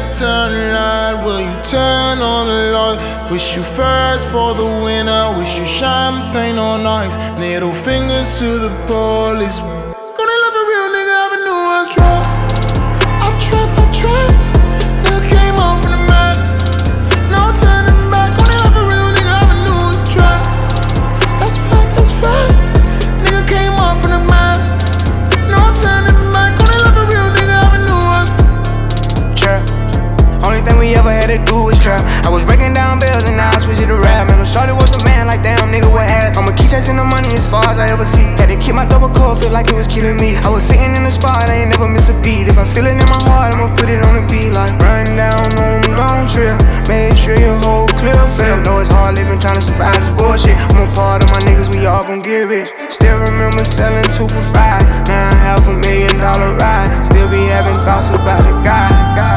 let's turn light. Will you turn on the light? Wish you fast for the winner. Wish you champagne on ice. Middle fingers to the police. Gonna love a real nigga, I knew I tried. I tried. Nigga came off from the map. No turning back. Gonna love a real nigga, I knew I tried. That's fact. Nigga came off from the map. No turning back. Gonna love a real nigga, I knew I trap. Only thing we ever had to do was trap. I was breaking down bills and now I switched it to rap. Man, I'm shorty was the man, like damn nigga, what happened? I'ma keep chasing the money as far as I ever see. Had to keep my double cup, feel like it was killing me. I was sitting in the spot, I ain't never miss a beat. If I feel it in my heart, I'ma put it on the beat. Like run down on them long trip. Make sure your whole clear. Feel know it's hard living, trying to survive this bullshit. I'm a part of my niggas, we all gon' get rich. Still remember selling 2 for $5. Now I have $1 million ride. Still be having thoughts about a guy.